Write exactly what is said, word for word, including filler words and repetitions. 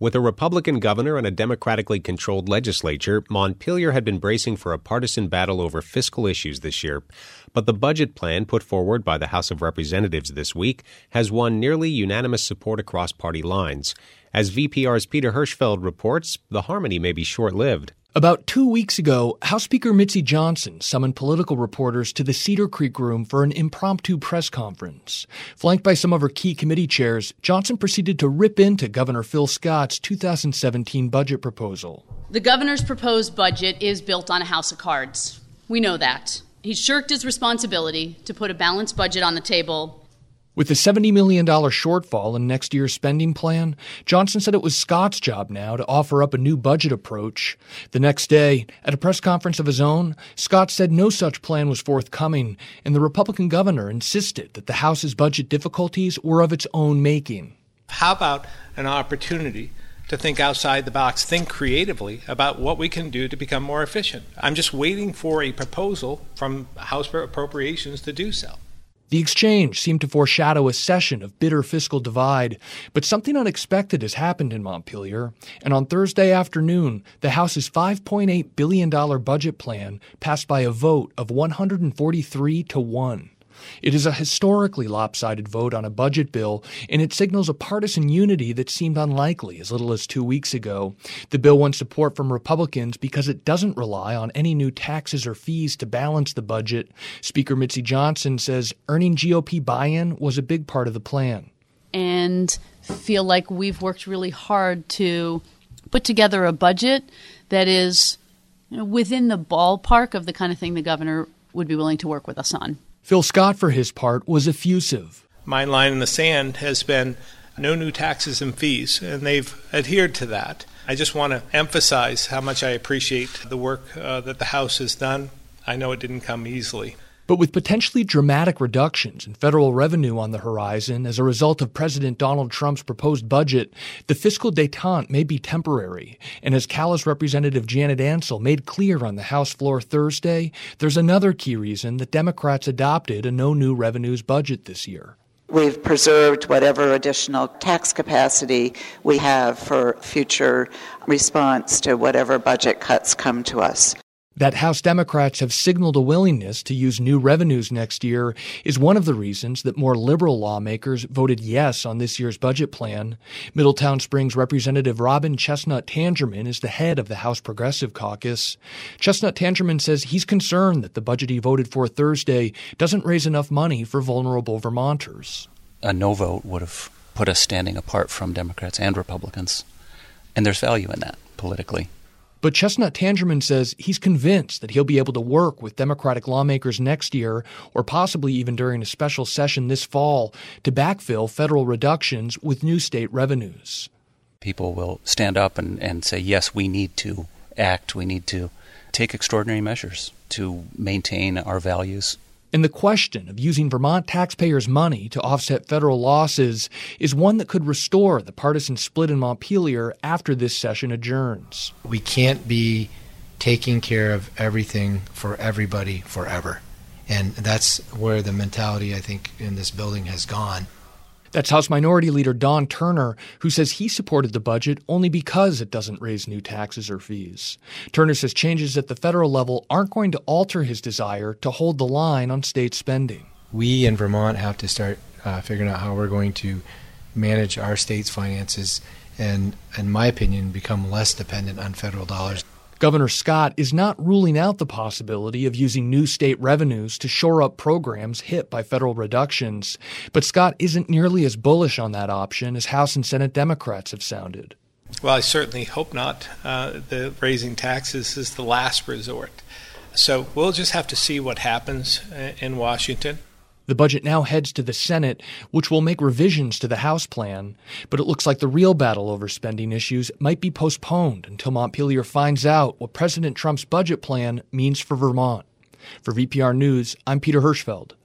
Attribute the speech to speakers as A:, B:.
A: With a Republican governor and a Democratically controlled legislature, Montpelier had been bracing for a partisan battle over fiscal issues this year. But the budget plan put forward by the House of Representatives this week has won nearly unanimous support across party lines. As V P R's Peter Hirschfeld reports, the harmony may be short-lived.
B: About two weeks ago, House Speaker Mitzi Johnson summoned political reporters to the Cedar Creek Room for an impromptu press conference. Flanked by some of her key committee chairs, Johnson proceeded to rip into Governor Phil Scott's two thousand seventeen budget proposal.
C: The governor's proposed budget is built on a house of cards. We know that. He shirked his responsibility to put a balanced budget on the table.
B: With the seventy million dollars shortfall in next year's spending plan, Johnson said it was Scott's job now to offer up a new budget approach. The next day, at a press conference of his own, Scott said no such plan was forthcoming, and the Republican governor insisted that the House's budget difficulties were of its own making.
D: How about an opportunity to think outside the box, think creatively about what we can do to become more efficient? I'm just waiting for a proposal from House Appropriations to do so.
B: The exchange seemed to foreshadow a session of bitter fiscal divide, but something unexpected has happened in Montpelier, and on Thursday afternoon, the House's five point eight billion dollars budget plan passed by a vote of one hundred forty-three to one. It is a historically lopsided vote on a budget bill, and it signals a partisan unity that seemed unlikely as little as two weeks ago. The bill won support from Republicans because it doesn't rely on any new taxes or fees to balance the budget. Speaker Mitzi Johnson says earning G O P buy-in was a big part of the plan.
C: And feel like we've worked really hard to put together a budget that is, you know, within the ballpark of the kind of thing the governor would be willing to work with us on.
B: Phil Scott, for his part, was effusive.
D: My line in the sand has been no new taxes and fees, and they've adhered to that. I just want to emphasize how much I appreciate the work uh, that the House has done. I know it didn't come easily.
B: But with potentially dramatic reductions in federal revenue on the horizon as a result of President Donald Trump's proposed budget, the fiscal détente may be temporary. And as Calais Representative Janet Ansell made clear on the House floor Thursday, there's another key reason that Democrats adopted a no new revenues budget this year.
E: We've preserved whatever additional tax capacity we have for future response to whatever budget cuts come to us.
B: That House Democrats have signaled a willingness to use new revenues next year is one of the reasons that more liberal lawmakers voted yes on this year's budget plan. Middletown Springs Representative Robin Chestnut Tangerman is the head of the House Progressive Caucus. Chestnut Tangerman says he's concerned that the budget he voted for Thursday doesn't raise enough money for vulnerable Vermonters.
F: A no vote would have put us standing apart from Democrats and Republicans, and there's value in that politically.
B: But Chestnut Tangerman says he's convinced that he'll be able to work with Democratic lawmakers next year, or possibly even during a special session this fall, to backfill federal reductions with new state revenues.
F: People will stand up and, and say, yes, we need to act, we need to take extraordinary measures to maintain our values.
B: And the question of using Vermont taxpayers' money to offset federal losses is one that could restore the partisan split in Montpelier after this session adjourns.
G: We can't be taking care of everything for everybody forever. And that's where the mentality, I think, in this building has gone.
B: That's House Minority Leader Don Turner, who says he supported the budget only because it doesn't raise new taxes or fees. Turner says changes at the federal level aren't going to alter his desire to hold the line on state spending.
G: We in Vermont have to start uh, figuring out how we're going to manage our state's finances and, in my opinion, become less dependent on federal dollars.
B: Governor Scott is not ruling out the possibility of using new state revenues to shore up programs hit by federal reductions, but Scott isn't nearly as bullish on that option as House and Senate Democrats have sounded.
D: Well, I certainly hope not. Uh, the raising taxes is the last resort. So we'll just have to see what happens in Washington.
B: The budget now heads to the Senate, which will make revisions to the House plan, but it looks like the real battle over spending issues might be postponed until Montpelier finds out what President Trump's budget plan means for Vermont. For V P R News, I'm Peter Hirschfeld.